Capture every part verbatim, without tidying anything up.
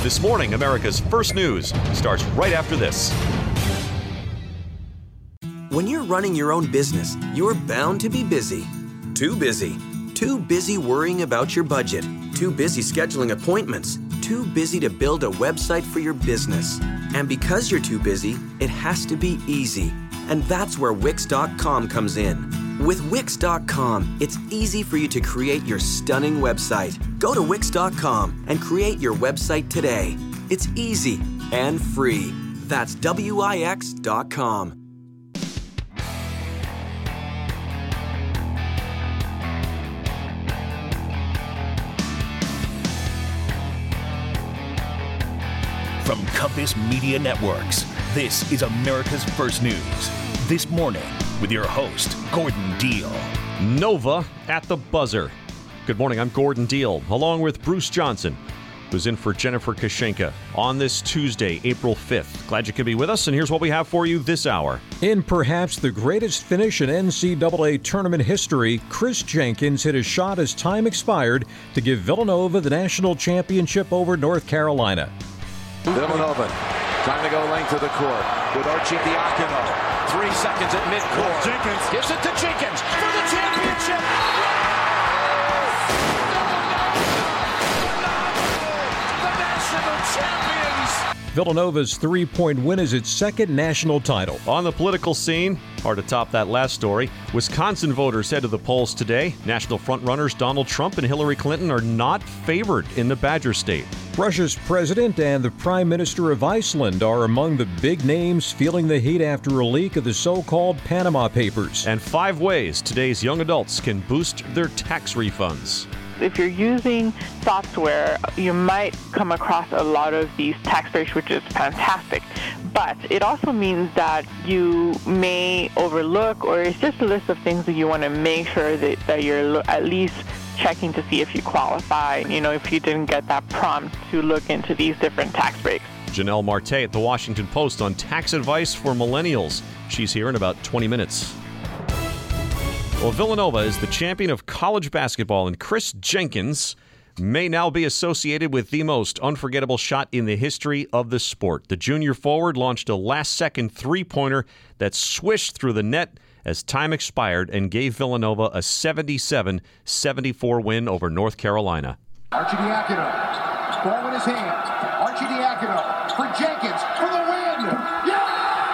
This morning, America's First News starts right after this. When you're running your own business, you're bound to be busy. Too busy. Too busy worrying about your budget. Too busy scheduling appointments. Too busy to build a website for your business. And because you're too busy, it has to be easy. And that's where Wix dot com comes in. With Wix dot com, it's easy for you to create your stunning website. Go to Wix dot com and create your website today. It's easy and free. That's W I X dot com. From Compass Media Networks, this is America's First News. This morning, with your host, Gordon Deal. Nova at the buzzer. Good morning, I'm Gordon Deal, along with Bruce Johnson, who's in for Jennifer Kashenka on this Tuesday, April fifth. Glad you could be with us, and here's what we have for you this hour. In perhaps the greatest finish in N C double A tournament history, Chris Jenkins hit a shot as time expired to give Villanova the national championship over North Carolina. Villanova trying to go length of the court with Arcidiacono. Three seconds at midcourt. Jenkins gives it to Jenkins for the championship. The national champions. Villanova's three-point win is its second national title. On the political scene, hard to top that last story, Wisconsin voters head to the polls today. National frontrunners Donald Trump and Hillary Clinton are not favored in the Badger State. Russia's president and the Prime Minister of Iceland are among the big names feeling the heat after a leak of the so-called Panama Papers. And five ways today's young adults can boost their tax refunds. If you're using software, you might come across a lot of these tax breaks, which is fantastic. But it also means that you may overlook, or it's just a list of things that you want to make sure that, that you're at least checking to see if you qualify, you know, if you didn't get that prompt to look into these different tax breaks. Janelle Marte at the Washington Post on tax advice for millennials. She's here in about twenty minutes. Well, Villanova is the champion of college basketball, and Chris Jenkins may now be associated with the most unforgettable shot in the history of the sport. The junior forward launched a last-second three-pointer that swished through the net as time expired and gave Villanova a seventy-seven seventy-four win over North Carolina. Arcidiacono, ball in his hand. Arcidiacono for Jenkins for the win. Yeah!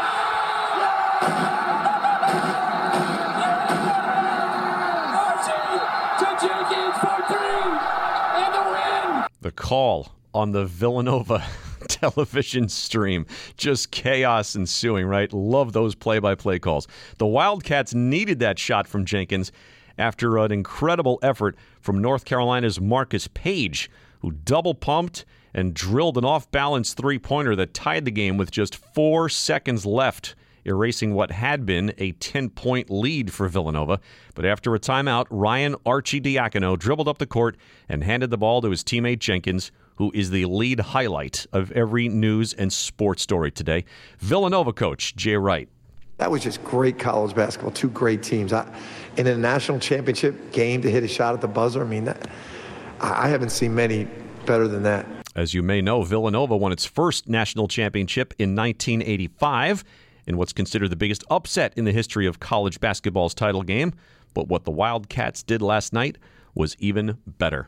The call on the Villanova television stream. Just chaos ensuing, right? Love those play-by-play calls. The Wildcats needed that shot from Jenkins after an incredible effort from North Carolina's Marcus Page, who double-pumped and drilled an off-balance three-pointer that tied the game with just four seconds left, erasing what had been a ten-point lead for Villanova. But after a timeout, Ryan Arcidiacono dribbled up the court and handed the ball to his teammate Jenkins, who is the lead highlight of every news and sports story today. Villanova coach Jay Wright. That was just great college basketball, two great teams. I, in a national championship game to hit a shot at the buzzer, I mean, that, I haven't seen many better than that. As you may know, Villanova won its first national championship in nineteen eighty-five. In what's considered the biggest upset in the history of college basketball's title game. But what the Wildcats did last night was even better.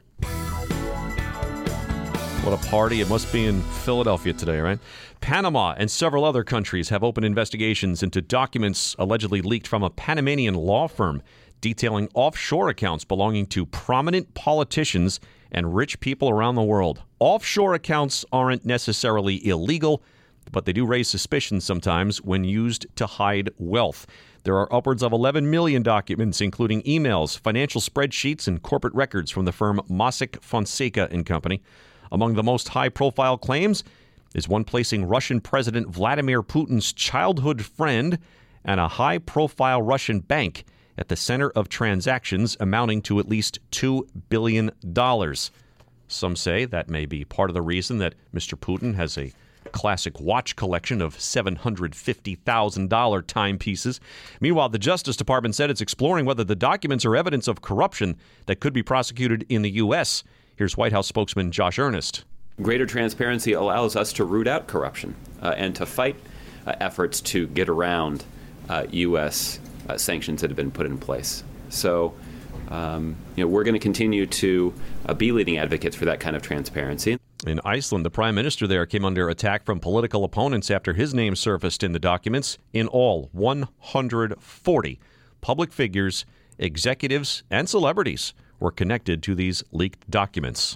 What a party. It must be in Philadelphia today, right? Panama and several other countries have opened investigations into documents allegedly leaked from a Panamanian law firm detailing offshore accounts belonging to prominent politicians and rich people around the world. Offshore accounts aren't necessarily illegal, but they do raise suspicion sometimes when used to hide wealth. There are upwards of eleven million documents, including emails, financial spreadsheets, and corporate records from the firm Mossack Fonseca and Company. Among the most high-profile claims is one placing Russian President Vladimir Putin's childhood friend and a high-profile Russian bank at the center of transactions amounting to at least two billion dollars. Some say that may be part of the reason that Mister Putin has a classic watch collection of seven hundred fifty thousand dollars timepieces. Meanwhile, the Justice Department said it's exploring whether the documents are evidence of corruption that could be prosecuted in the U S. Here's White House spokesman Josh Earnest. Greater transparency allows us to root out corruption uh, and to fight uh, efforts to get around uh, U S uh, sanctions that have been put in place. So, um, you know, we're going to continue to uh, be leading advocates for that kind of transparency. In Iceland, the prime minister there came under attack from political opponents after his name surfaced in the documents. In all, one hundred forty public figures, executives, and celebrities were connected to these leaked documents.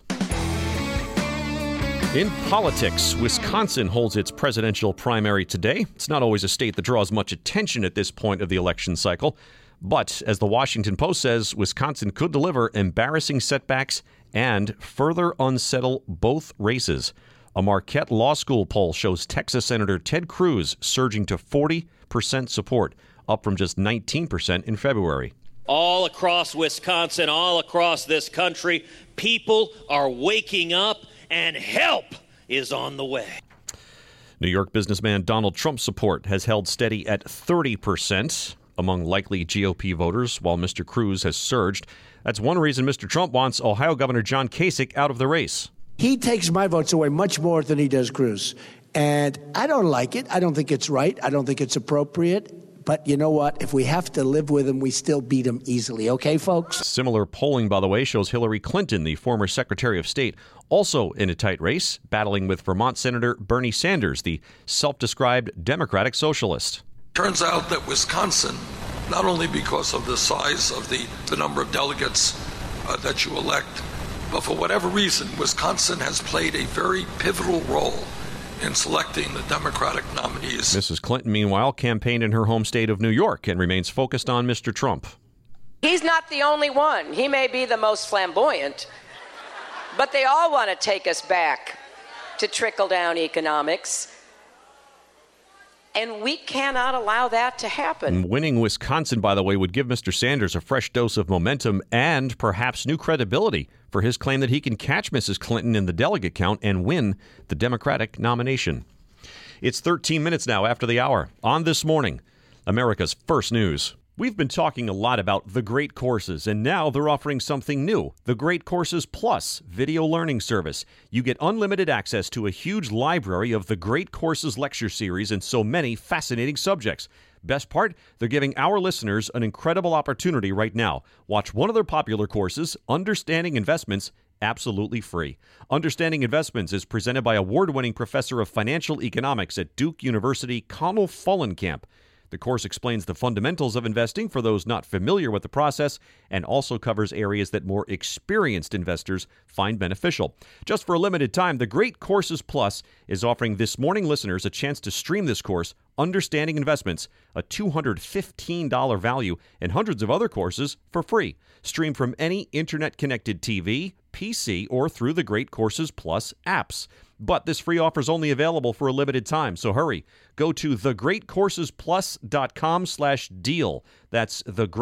In politics, Wisconsin holds its presidential primary today. It's not always a state that draws much attention at this point of the election cycle. But as the Washington Post says, Wisconsin could deliver embarrassing setbacks and further unsettle both races. A Marquette Law School poll shows Texas Senator Ted Cruz surging to forty percent support, up from just nineteen percent in February. All across Wisconsin, all across this country, people are waking up and help is on the way. New York businessman Donald Trump's support has held steady at thirty percent among likely G O P voters, while Mister Cruz has surged. That's one reason Mister Trump wants Ohio Governor John Kasich out of the race. He takes my votes away much more than he does Cruz. And I don't like it. I don't think it's right. I don't think it's appropriate. But you know what? If we have to live with him, we still beat him easily. Okay, folks? Similar polling, by the way, shows Hillary Clinton, the former Secretary of State, also in a tight race, battling with Vermont Senator Bernie Sanders, the self-described Democratic Socialist. Turns out that Wisconsin, not only because of the size of the, the number of delegates uh, that you elect, but for whatever reason, Wisconsin has played a very pivotal role in selecting the Democratic nominees. Missus Clinton, meanwhile, campaigned in her home state of New York and remains focused on Mister Trump. He's not the only one. He may be the most flamboyant, but they all want to take us back to trickle-down economics. And we cannot allow that to happen. Winning Wisconsin, by the way, would give Mister Sanders a fresh dose of momentum and perhaps new credibility for his claim that he can catch Missus Clinton in the delegate count and win the Democratic nomination. It's thirteen minutes now after the hour. On This Morning, America's First News. We've been talking a lot about the Great Courses, and now they're offering something new, the Great Courses Plus video learning service. You get unlimited access to a huge library of the Great Courses lecture series and so many fascinating subjects. Best part, they're giving our listeners an incredible opportunity right now. Watch one of their popular courses, Understanding Investments, absolutely free. Understanding Investments is presented by award-winning professor of financial economics at Duke University, Connell Fullenkamp. The course explains the fundamentals of investing for those not familiar with the process and also covers areas that more experienced investors find beneficial. Just for a limited time, the Great Courses Plus is offering This Morning listeners a chance to stream this course, Understanding Investments, a two hundred fifteen dollars value, and hundreds of other courses for free. Stream from any internet-connected T V, P C, or through the Great Courses Plus apps. But this free offer is only available for a limited time, so hurry. Go to thegreatcoursesplus.com slash deal. That's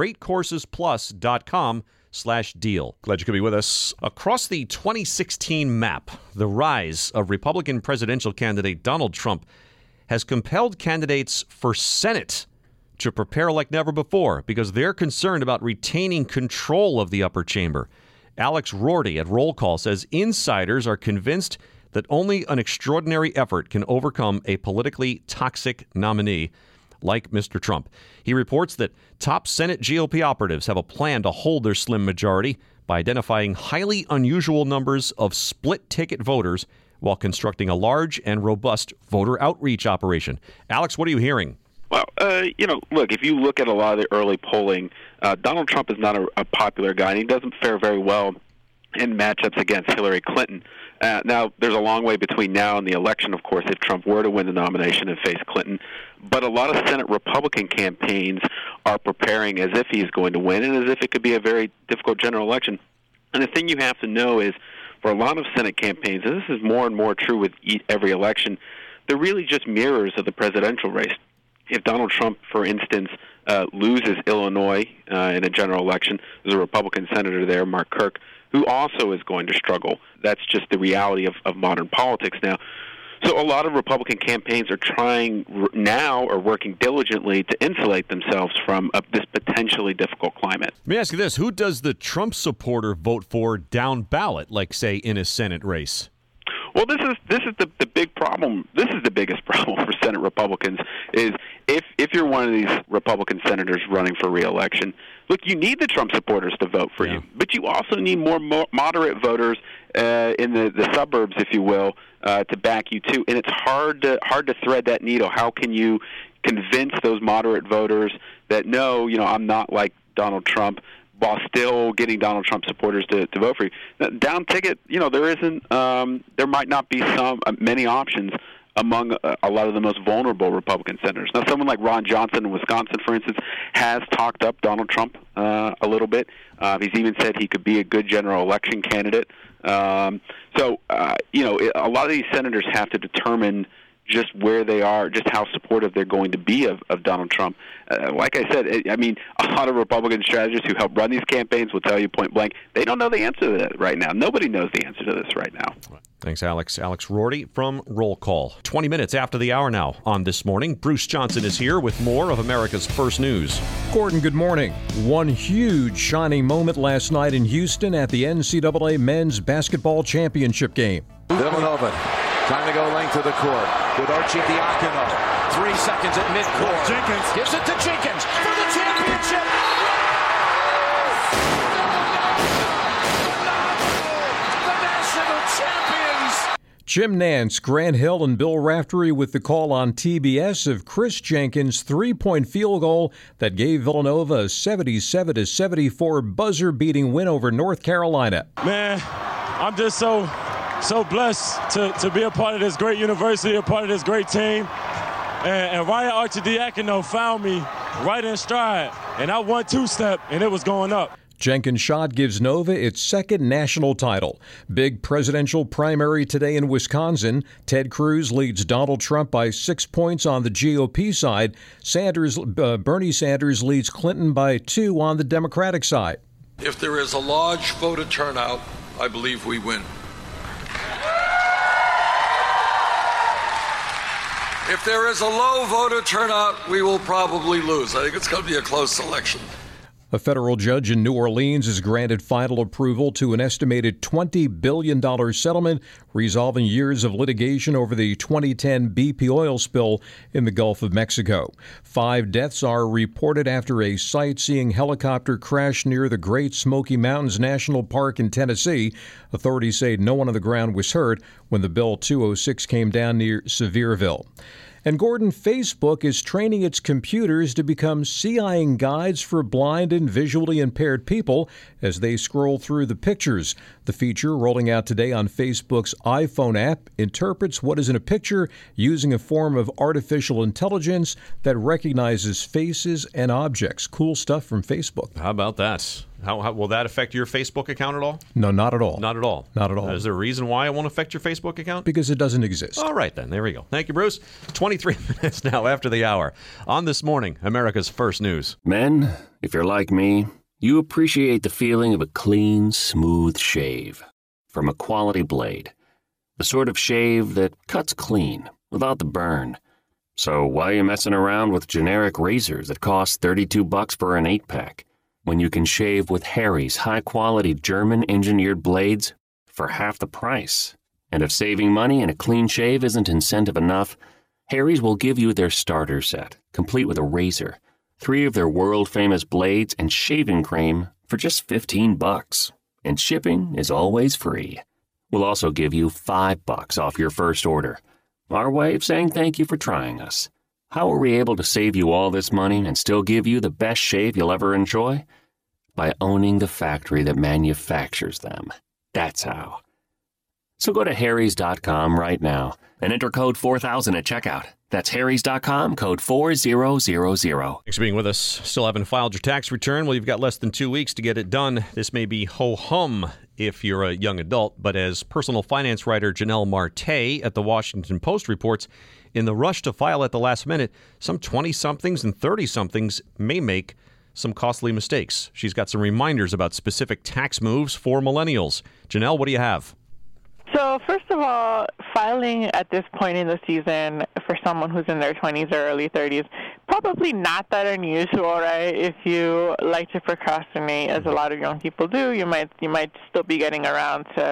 thegreatcoursesplus.com slash deal. Glad you could be with us. Across the twenty sixteen map, the rise of Republican presidential candidate Donald Trump has compelled candidates for Senate to prepare like never before because they're concerned about retaining control of the upper chamber. Alex Rorty at Roll Call says insiders are convinced that only an extraordinary effort can overcome a politically toxic nominee like Mister Trump. He reports that top Senate G O P operatives have a plan to hold their slim majority by identifying highly unusual numbers of split-ticket voters while constructing a large and robust voter outreach operation. Alex, what are you hearing? Well, uh, you know, look, if you look at a lot of the early polling, uh, Donald Trump is not a, a popular guy, and he doesn't fare very well in matchups against Hillary Clinton. Uh, now, there's a long way between now and the election, of course, if Trump were to win the nomination and face Clinton. But a lot of Senate Republican campaigns are preparing as if he's going to win and as if it could be a very difficult general election. And the thing you have to know is, for a lot of Senate campaigns, and this is more and more true with every election, they're really just mirrors of the presidential race. If Donald Trump, for instance, uh, loses Illinois uh, in a general election, there's a Republican senator there, Mark Kirk, who also is going to struggle. That's just the reality of, of modern politics now. So a lot of Republican campaigns are trying now or working diligently to insulate themselves from uh, this potentially difficult climate. Let me ask you this. Who does the Trump supporter vote for down ballot, like, say, in a Senate race? Well, this is this is the the big problem. This is the biggest problem for Senate Republicans is if if you're one of these Republican senators running for re-election, look, you need the Trump supporters to vote for yeah. you, but you also need more mo- moderate voters uh, in the, the suburbs, if you will, uh, to back you too. And it's hard to hard to thread that needle. How can you convince those moderate voters that no, you know, I'm not like Donald Trump, while still getting Donald Trump supporters to, to vote for you? Down ticket, you know, there isn't, um, there might not be some uh, many options among a, a lot of the most vulnerable Republican senators. Now, someone like Ron Johnson in Wisconsin, for instance, has talked up Donald Trump uh, a little bit. Uh, he's even said he could be a good general election candidate. Um, so, uh, you know, a lot of these senators have to determine just where they are, just how supportive they're going to be of, of Donald Trump. Uh, like I said, I mean, a lot of Republican strategists who help run these campaigns will tell you point blank, they don't know the answer to that right now. Nobody knows the answer to this right now. Thanks, Alex. Alex Rorty from Roll Call. twenty minutes after the hour now on This Morning. Bruce Johnson is here with more of America's First News. Gordon, good morning. One huge shining moment last night in Houston at the N C double A Men's Basketball Championship game. Villanova trying to go length of the court with Arcidiacono. Three seconds at midcourt. Jenkins gives it to Jenkins for the championship. The national champions. Jim Nance, Grant Hill, and Bill Raftery with the call on T B S of Chris Jenkins' three-point field goal that gave Villanova a seventy-seven to seventy-four buzzer-beating win over North Carolina. Man, I'm just so... so blessed to, to be a part of this great university, a part of this great team. And, and Ryan Arcidiacono found me right in stride, and I won two-step, and it was going up. Jenkins' shot gives Nova its second national title. Big presidential primary today in Wisconsin. Ted Cruz leads Donald Trump by six points on the G O P side. Sanders, uh, Bernie Sanders leads Clinton by two on the Democratic side. If there is a large voter turnout, I believe we win. If there is a low voter turnout, we will probably lose. I think it's going to be a close election. A federal judge in New Orleans has granted final approval to an estimated twenty billion dollars settlement resolving years of litigation over the twenty ten B P oil spill in the Gulf of Mexico. Five deaths are reported after a sightseeing helicopter crashed near the Great Smoky Mountains National Park in Tennessee. Authorities say no one on the ground was hurt when the Bell two oh six came down near Sevierville. And Gordon, Facebook is training its computers to become seeing guides for blind and visually impaired people as they scroll through the pictures. The feature, rolling out today on Facebook's iPhone app, interprets what is in a picture using a form of artificial intelligence that recognizes faces and objects. Cool stuff from Facebook. How about that? How, how will that affect your Facebook account at all? No, not at all. Not at all. Not at all. Is there a reason why it won't affect your Facebook account? Because it doesn't exist. All right, then. There we go. Thank you, Bruce. twenty-three minutes now after the hour. On This Morning, America's First News. Men, if you're like me, you appreciate the feeling of a clean, smooth shave from a quality blade. The sort of shave that cuts clean without the burn. So why are you messing around with generic razors that cost thirty-two bucks for an eight-pack? When you can shave with Harry's high-quality German-engineered blades for half the price. And if saving money and a clean shave isn't incentive enough, Harry's will give you their starter set, complete with a razor, three of their world-famous blades, and shaving cream for just fifteen bucks. And shipping is always free. We'll also give you five bucks off your first order. Our way of saying thank you for trying us. How are we able to save you all this money and still give you the best shave you'll ever enjoy? By owning the factory that manufactures them. That's how. So go to harrys dot com right now and enter code four thousand at checkout. That's harrys dot com, code four thousand. Thanks for being with us. Still haven't filed your tax return? Well, you've got less than two weeks to get it done. This may be ho-hum if you're a young adult, but as personal finance writer Janelle Marte at the Washington Post reports, in the rush to file at the last minute, some twenty-somethings and thirty-somethings may make some costly mistakes. She's got some reminders about specific tax moves for millennials. Janelle, what do you have? So first of all, filing at this point in the season for someone who's in their twenties or early thirties, probably not that unusual, right? If you like to procrastinate, as a lot of young people do, you might you might still be getting around to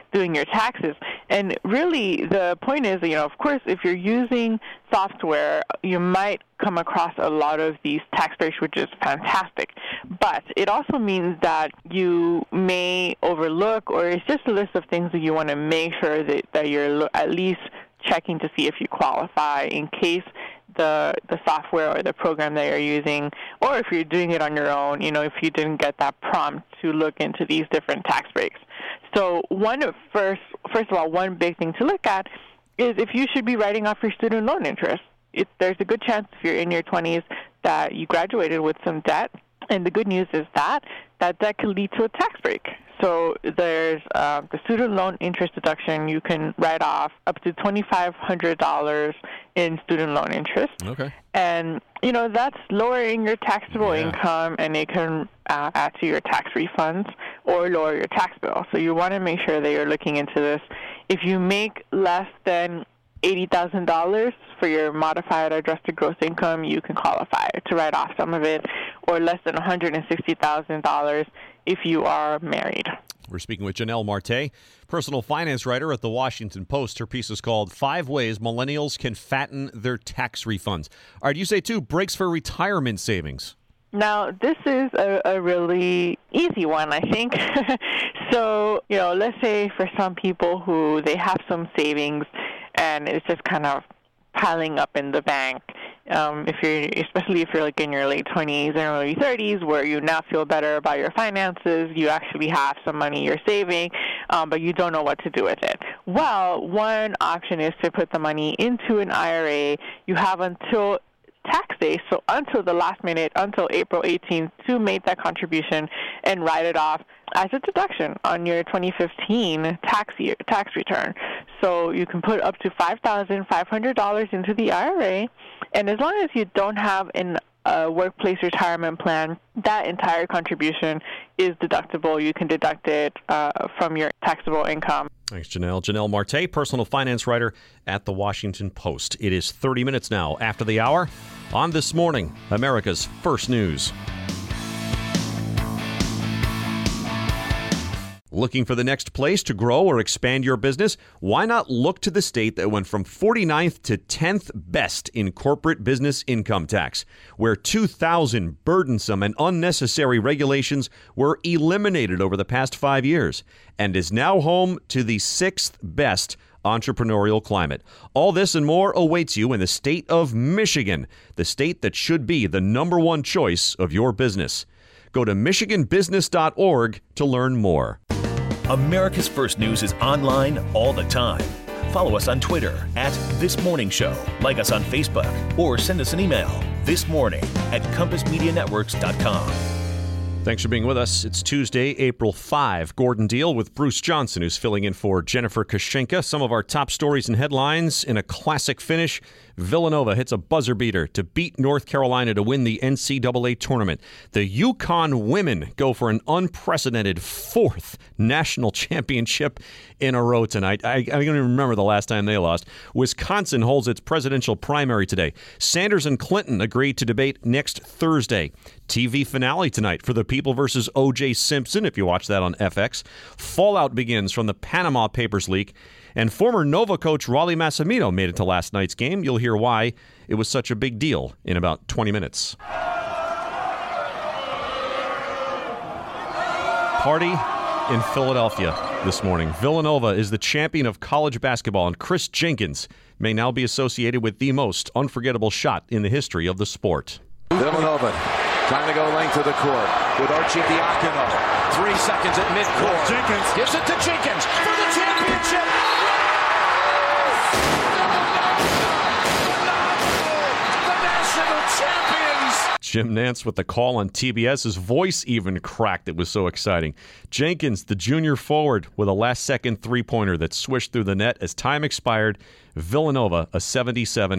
doing your taxes. And really, the point is, you know, of course, if you're using software, you might come across a lot of these tax breaks, which is fantastic. But it also means that you may overlook, or it's just a list of things that you want to make sure that, that you're at least checking to see if you qualify in case the the software or the program that you're using, or if you're doing it on your own, you know, if you didn't get that prompt to look into these different tax breaks. So one first, first of all, one big thing to look at is if you should be writing off your student loan interest. It, there's a good chance if you're in your twenties that you graduated with some debt, and the good news is that that debt can lead to a tax break. So there's uh, the student loan interest deduction. You can write off up to twenty-five hundred dollars in student loan interest. Okay. And, you know, that's lowering your taxable yeah. income, and it can uh, add to your tax refunds or lower your tax bill. So you want to make sure that you're looking into this. If you make less than eighty thousand dollars for your modified adjusted gross income, you can qualify to write off some of it, or less than one hundred sixty thousand dollars if you are married. We're speaking with Janelle Marte, personal finance writer at The Washington Post. Her piece is called Five Ways Millennials Can Fatten Their Tax Refunds. All right, you say, too, breaks for retirement savings. Now, this is a, a really easy one, I think. So, you know, let's say for some people who they have some savings and it's just kind of piling up in the bank. Um, if you're, especially if you're like in your late twenties and early thirties, where you now feel better about your finances, you actually have some money you're saving, um, but you don't know what to do with it. Well, one option is to put the money into an I R A. You have until tax day, so until the last minute, until April eighteenth, to make that contribution and write it off as a deduction on your twenty fifteen tax year tax return. So you can put up to five thousand five hundred dollars into the I R A, and as long as you don't have an a workplace retirement plan, that entire contribution is deductible. You can deduct it uh, from your taxable income. Thanks, Janelle. Janelle Marte, personal finance writer at The Washington Post. It is thirty minutes now after the hour on This Morning, America's First News. Looking for the next place to grow or expand your business? Why not look to the state that went from forty-ninth to tenth best in corporate business income tax, where two thousand burdensome and unnecessary regulations were eliminated over the past five years, and is now home to the sixth best entrepreneurial climate. All this and more awaits you in the state of Michigan, the state that should be the number one choice of your business. Go to michigan business dot org to learn more. America's First News is online all the time. Follow us on Twitter at This Morning Show, like us on Facebook, or send us an email this morning at compass media networks dot com. Thanks for being with us. It's Tuesday, April fifth. Gordon Deal with Bruce Johnson, who's filling in for Jennifer Koshenka. Some of our top stories and headlines in a classic finish. Villanova hits a buzzer beater to beat North Carolina to win the N C double A tournament. The UConn women go for an unprecedented fourth national championship in a row tonight. I, I don't even remember the last time they lost. Wisconsin holds its presidential primary today. Sanders and Clinton agreed to debate next Thursday. T V finale tonight for The People versus O J Simpson, if you watch that on F X. Fallout begins from the Panama Papers leak. And former Nova coach Rollie Massimino made it to last night's game. You'll hear why it was such a big deal in about twenty minutes. Party in Philadelphia this morning. Villanova is the champion of college basketball, and Chris Jenkins may now be associated with the most unforgettable shot in the history of the sport. Villanova trying to go length of the court with Arcidiacono. Three seconds at midcourt. Jenkins gives it to Jenkins for the championship. Jim Nantz with the call on T B S. His voice even cracked. It was so exciting. Jenkins, the junior forward, with a last-second three-pointer that swished through the net as time expired. Villanova, a seventy-seven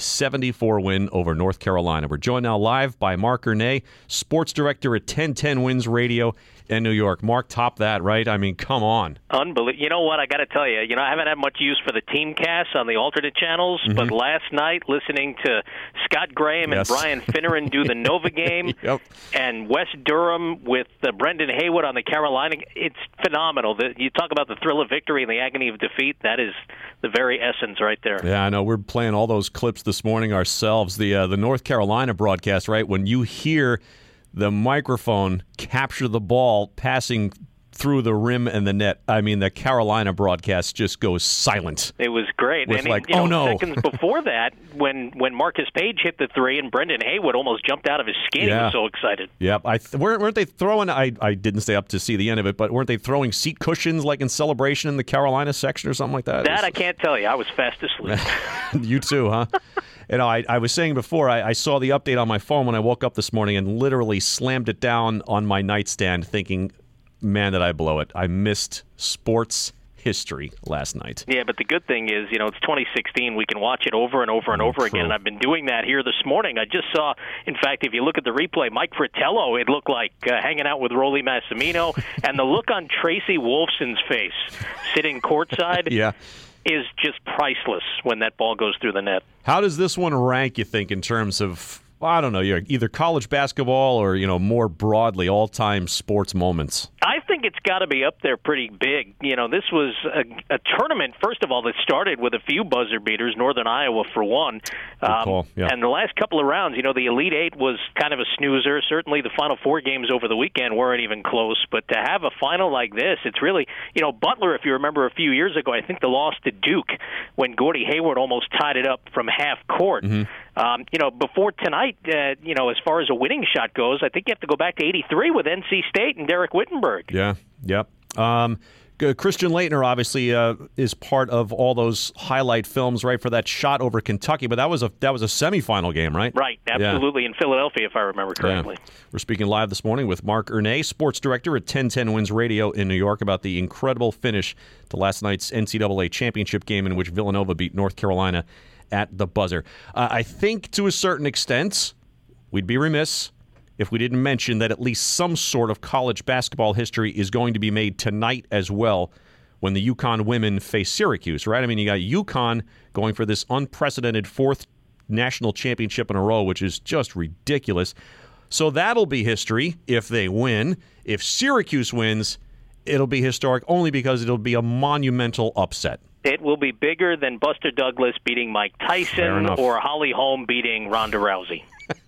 seventy-four win over North Carolina. We're joined now live by Mark Ernay, sports director at ten ten Wins Radio in New York. Mark, top that, right? I mean, come on. Unbelievable. You know what? I got to tell you, you know, I haven't had much use for the team cast on the alternate channels, mm-hmm. but last night listening to Scott Graham yes. and Brian Finneran do the Nova game yep. and Wes Durham with uh, Brendan Haywood on the Carolina, it's phenomenal. The, you talk about the thrill of victory and the agony of defeat. That is the very essence right there. Yeah, I know. We're playing all those clips this morning ourselves. The uh, the North Carolina broadcast, right? When you hear the microphone capture the ball passing through the rim and the net, I mean, the Carolina broadcast just goes silent. It was great. With and like, you know, oh no. Seconds before that, when when Marcus Page hit the three and Brendan Haywood almost jumped out of his skin, yeah. he was so excited. Yep. I th- weren't, weren't they throwing, I, I didn't stay up to see the end of it, but weren't they throwing seat cushions like in celebration in the Carolina section or something like that? That was, I can't tell you. I was fast asleep. You too, huh? You know, I, I was saying before, I, I saw the update on my phone when I woke up this morning and literally slammed it down on my nightstand thinking, man, did I blow it. I missed sports history last night. Yeah, but the good thing is, you know, it's twenty sixteen. We can watch it over and over and oh, over true. again, and I've been doing that here this morning. I just saw, in fact, if you look at the replay, Mike Fratello, it looked like uh, hanging out with Rolly Massimino, and the look on Tracy Wolfson's face sitting courtside yeah. is just priceless when that ball goes through the net. How does this one rank, you think, in terms of, well, I don't know, either college basketball or, you know, more broadly, all-time sports moments? I think it's got to be up there pretty big. You know, this was a, a tournament, first of all, that started with a few buzzer beaters, Northern Iowa for one. Um, yeah. And the last couple of rounds, you know, the Elite Eight was kind of a snoozer. Certainly the Final Four games over the weekend weren't even close. But to have a final like this, it's really, you know, Butler, if you remember a few years ago, I think they lost to Duke when Gordy Hayward almost tied it up from half court. Mm-hmm. Um, you know, before tonight, uh, you know, as far as a winning shot goes, I think you have to go back to eighty-three with N C State and Derek Whittenburg. Yeah, yep. Um, Christian Laettner obviously uh, is part of all those highlight films, right, for that shot over Kentucky. But that was a that was a semifinal game, right? Right, absolutely, yeah. in Philadelphia, if I remember correctly. Yeah. We're speaking live this morning with Mark Ernay, sports director at ten ten Wins Radio in New York, about the incredible finish to last night's N C double A championship game in which Villanova beat North Carolina at the buzzer. Uh, I think to a certain extent, we'd be remiss if we didn't mention that at least some sort of college basketball history is going to be made tonight as well when the UConn women face Syracuse, right? I mean, you got UConn going for this unprecedented fourth national championship in a row, which is just ridiculous. So that'll be history if they win. If Syracuse wins, it'll be historic only because it'll be a monumental upset. It will be bigger than Buster Douglas beating Mike Tyson or Holly Holm beating Ronda Rousey.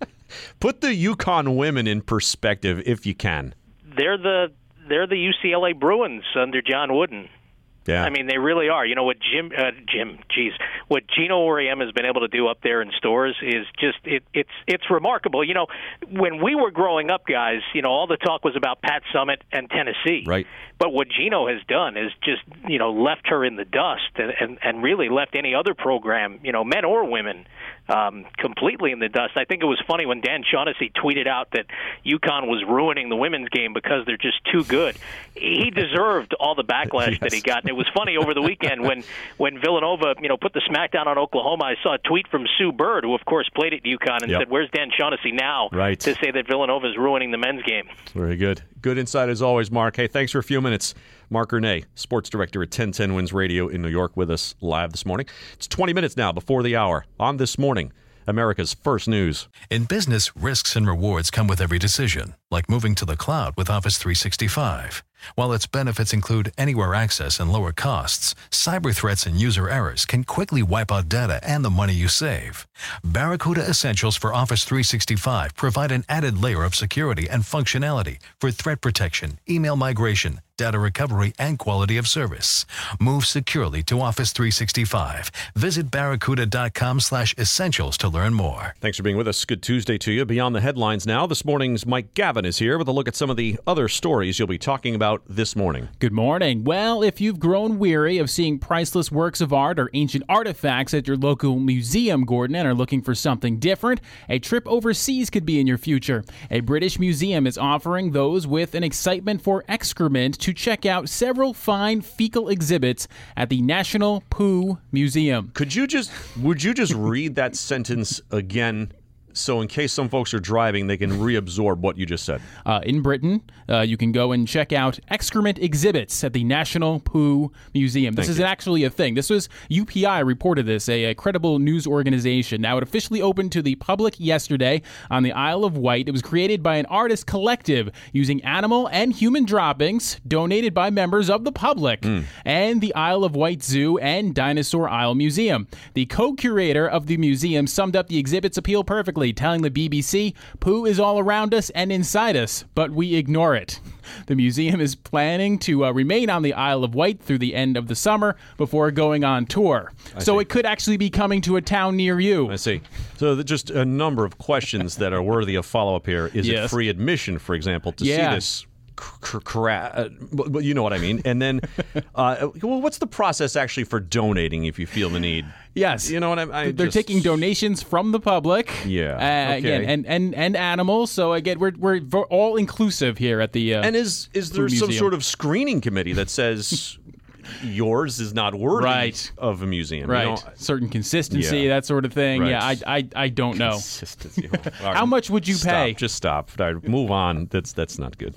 Put the UConn women in perspective, if you can. They're the they're the U C L A Bruins under John Wooden. Yeah. I mean, they really are. You know what Jim, uh, Jim, geez, what Gino Auriemma has been able to do up there in Storrs is just it, it's it's remarkable. You know, when we were growing up, guys, you know, all the talk was about Pat Summitt and Tennessee. Right. But what Gino has done is just, you know, left her in the dust and and, and really left any other program, you know, men or women, um, completely in the dust. I think it was funny when Dan Shaughnessy tweeted out that UConn was ruining the women's game because they're just too good. He deserved all the backlash yes. that he got. And it was funny over the weekend when, when Villanova, you know, put the smackdown on Oklahoma. I saw a tweet from Sue Bird, who, of course, played at UConn, and yep. said, where's Dan Shaughnessy now right. to say that Villanova is ruining the men's game? Very good. Good insight as always, Mark. Hey, thanks for a few minutes. Mark Ernay, sports director at ten ten Wins Radio in New York, with us live this morning. It's twenty minutes now before the hour on This Morning, America's first news. In business, risks and rewards come with every decision, like moving to the cloud with Office three sixty-five. While its benefits include anywhere access and lower costs, cyber threats and user errors can quickly wipe out data and the money you save. Barracuda Essentials for Office three sixty-five provide an added layer of security and functionality for threat protection, email migration, data recovery, and quality of service. Move securely to Office three sixty-five. Visit barracuda.com slash essentials to learn more. Thanks for being with us. Good Tuesday to you. Beyond the headlines now, this morning's Mike Gavin is here with a look at some of the other stories you'll be talking about about this morning? Good morning. Well, if you've grown weary of seeing priceless works of art or ancient artifacts at your local museum, Gordon, and are looking for something different, a trip overseas could be in your future. A British museum is offering those with an excitement for excrement to check out several fine fecal exhibits at the National Poo Museum. Could you just, would you just read that sentence again? So in case some folks are driving, they can reabsorb what you just said. Uh, in Britain, uh, you can go and check out excrement exhibits at the National Poo Museum. This Thank is you. actually a thing. This was, U P I reported this, a, a credible news organization. Now, it officially opened to the public yesterday on the Isle of Wight. It was created by an artist collective using animal and human droppings donated by members of the public mm. and the Isle of Wight Zoo and Dinosaur Isle Museum. The co-curator of the museum summed up the exhibit's appeal perfectly, telling the B B C, "Poo is all around us and inside us, but we ignore it." The museum is planning to uh, remain on the Isle of Wight through the end of the summer before going on tour. I so see. it could actually be coming to a town near you. I see. So the, just a number of questions that are worthy of follow-up here. Is Yes. it free admission, for example, to Yeah. see this? Cr- cr- uh, but, but you know what I mean. And then, uh, well, what's the process actually for donating if you feel the need? Yes. You know what I mean? I They're just- taking donations from the public. Yeah. Uh, okay. Again, and, and, and animals. So again, we're we're all inclusive here at the. Uh, And is is there Poo some Museum. sort of screening committee that says yours is not worthy Right. of a museum? Right. You know, Certain consistency, Yeah. that sort of thing. Right. Yeah, I, I, I don't know. Consistency. All right. How much would you Stop. pay? Just stop. All right, move on. That's that's not good.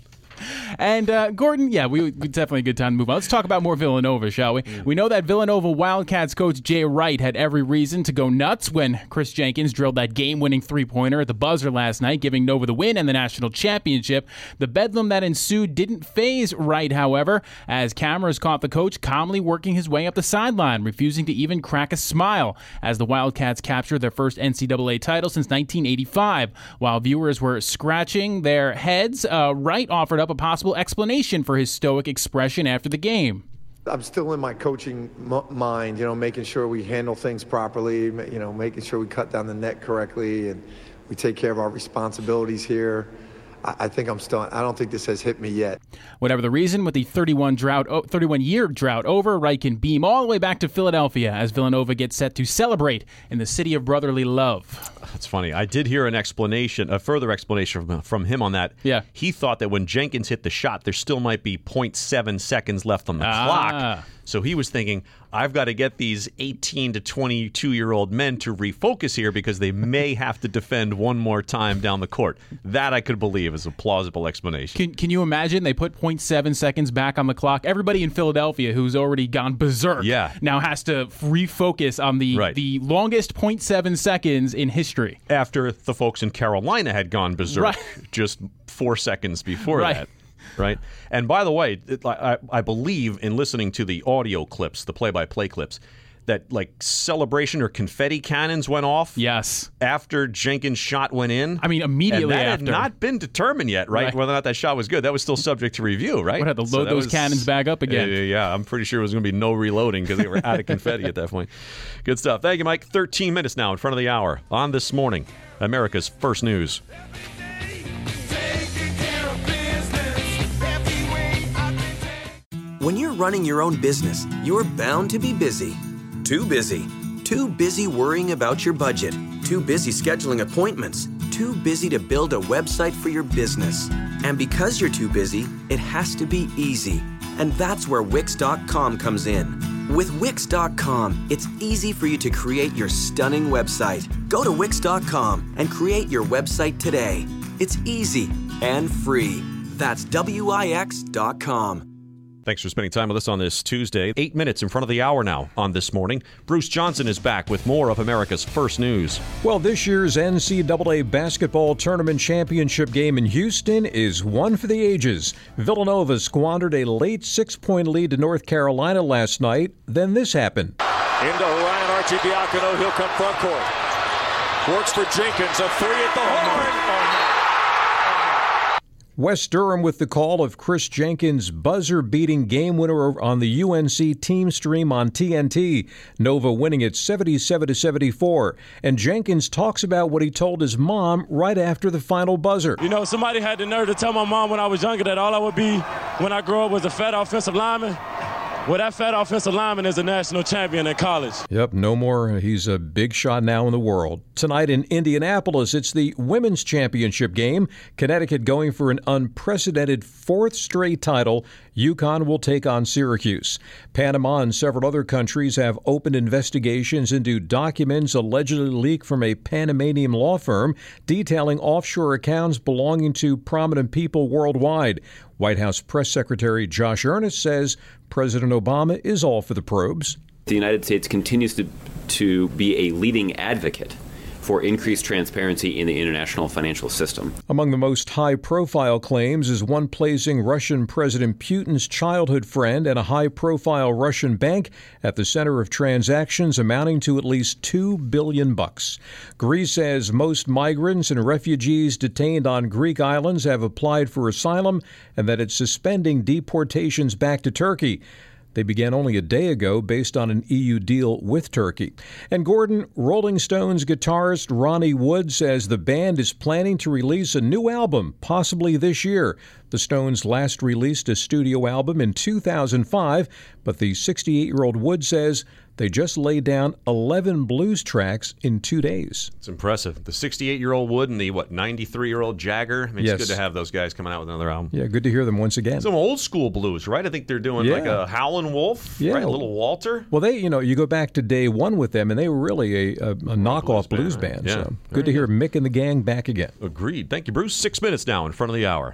And uh, Gordon, yeah, we, we definitely a good time to move on. Let's talk about more Villanova, shall we? We know that Villanova Wildcats coach Jay Wright had every reason to go nuts when Chris Jenkins drilled that game-winning three-pointer at the buzzer last night, giving Nova the win and the national championship. The bedlam that ensued didn't faze Wright, however, as cameras caught the coach calmly working his way up the sideline, refusing to even crack a smile as the Wildcats captured their first N C double A title since nineteen eighty-five. While viewers were scratching their heads, uh, Wright offered up a possible explanation for his stoic expression after the game. I'm still in my coaching m- mind, you know, making sure we handle things properly, ma- you know, making sure we cut down the net correctly and we take care of our responsibilities here. I, I think I'm still, I don't think this has hit me yet. Whatever the reason, with the thirty-one drought, thirty-one year drought over, Wright can beam all the way back to Philadelphia as Villanova gets set to celebrate in the city of brotherly love. That's funny. I did hear an explanation, a further explanation from, from him on that. Yeah. He thought that when Jenkins hit the shot, there still might be zero point seven seconds left on the Ah. clock. So he was thinking, I've got to get these eighteen to twenty-two-year-old men to refocus here because they may have to defend one more time down the court. That I could believe is a plausible explanation. Can, can you imagine they put zero point seven seconds back on the clock? Everybody in Philadelphia who's already gone berserk Yeah. now has to refocus on the, Right. the longest zero point seven seconds in history. After the folks in Carolina had gone berserk Right. just four seconds before Right. that. Right. And by the way, it, I, I believe in listening to the audio clips, the play-by-play clips, that like celebration or confetti cannons went off. Yes. After Jenkins' shot went in. I mean, immediately and that after. had not been determined yet, right? Right. Whether or not that shot was good. That was still subject to review, right? Would have to So load that those was- cannons back up again. Yeah, yeah, I'm pretty sure it was going to be no reloading because they were out of confetti at that point. Good stuff. Thank you, Mike. thirteen minutes now in front of the hour on This Morning, America's First News. When you're running your own business, you're bound to be busy. Too busy. Too busy worrying about your budget. Too busy scheduling appointments. Too busy to build a website for your business. And because you're too busy, it has to be easy. And that's where Wix dot com comes in. With Wix dot com, it's easy for you to create your stunning website. Go to Wix dot com and create your website today. It's easy and free. That's W I X dot com. Thanks for spending time with us on this Tuesday. Eight minutes in front of the hour now on This Morning. Bruce Johnson is back with more of America's First News. Well, this year's N C double A basketball tournament championship game in Houston is one for the ages. Villanova squandered a late six-point lead to North Carolina last night. Then this happened. Into Ryan Arcidiacono. He'll come front court. Works for Jenkins. A three at the horn. West Durham with the call of Chris Jenkins' buzzer-beating game winner on the U N C team stream on T N T. Nova winning it seventy-seven to seventy-four. And Jenkins talks about what he told his mom right after the final buzzer. You know, somebody had the nerve to tell my mom when I was younger that all I would be when I grow up was a fat offensive lineman. Well, that fat offensive lineman is a national champion in college. Yep, no more. He's a big shot now in the world. Tonight in Indianapolis, it's the women's championship game. Connecticut going for an unprecedented fourth straight title. UConn will take on Syracuse. Panama and several other countries have opened investigations into documents allegedly leaked from a Panamanian law firm detailing offshore accounts belonging to prominent people worldwide. White House Press Secretary Josh Earnest says President Obama is all for the probes. The United States continues to, to be a leading advocate for increased transparency in the international financial system. Among the most high-profile claims is one placing Russian President Putin's childhood friend and a high-profile Russian bank at the center of transactions amounting to at least two billion bucks. Greece says most migrants and refugees detained on Greek islands have applied for asylum and that it's suspending deportations back to Turkey. They began only a day ago based on an E U deal with Turkey. And Gordon, Rolling Stones guitarist Ronnie Wood says the band is planning to release a new album, possibly this year. The Stones last released a studio album in two thousand five, but the sixty-eight-year-old Wood says they just laid down eleven blues tracks in two days. It's impressive. The sixty-eight-year-old Wood and the, what, ninety-three-year-old Jagger. I mean, yes. It's good to have those guys coming out with another album. Yeah, good to hear them once again. Some old school blues, right? I think they're doing yeah. like a Howlin' Wolf, yeah. right? A little Walter. Well, they, you know, you go back to day one with them, and they were really a, a, a knockoff blues band. Blues band right? Yeah. So good to hear Mick and the gang back again. Agreed. Thank you, Bruce. Six minutes now in front of the hour.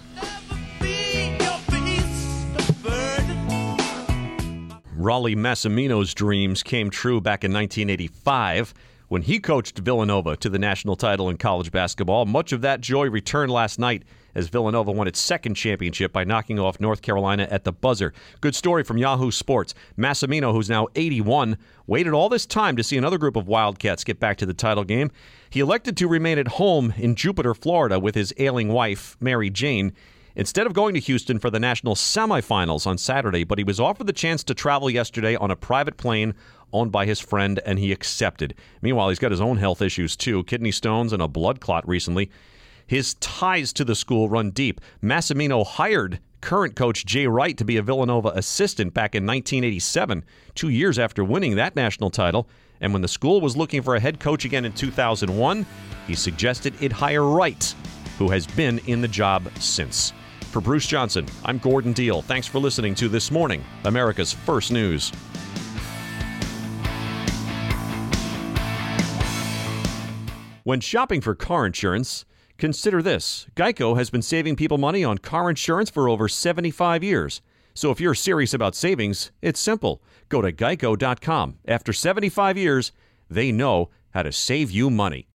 Rollie Massimino's dreams came true back in nineteen eighty-five when he coached Villanova to the national title in college basketball. Much of that joy returned last night as Villanova won its second championship by knocking off North Carolina at the buzzer. Good story from Yahoo Sports. Massimino, who's now eighty-one, waited all this time to see another group of Wildcats get back to the title game. He elected to remain at home in Jupiter, Florida with his ailing wife, Mary Jane, instead of going to Houston for the national semifinals on Saturday, but he was offered the chance to travel yesterday on a private plane owned by his friend, and he accepted. Meanwhile, he's got his own health issues, too, kidney stones and a blood clot recently. His ties to the school run deep. Massimino hired current coach Jay Wright to be a Villanova assistant back in nineteen eighty-seven, two years after winning that national title. And when the school was looking for a head coach again in two thousand one, he suggested it hire Wright, who has been in the job since. For Bruce Johnson, I'm Gordon Deal. Thanks for listening to This Morning, America's First News. When shopping for car insurance, consider this. Geico has been saving people money on car insurance for over seventy-five years. So if you're serious about savings, it's simple. Go to geico dot com. After seventy-five years, they know how to save you money.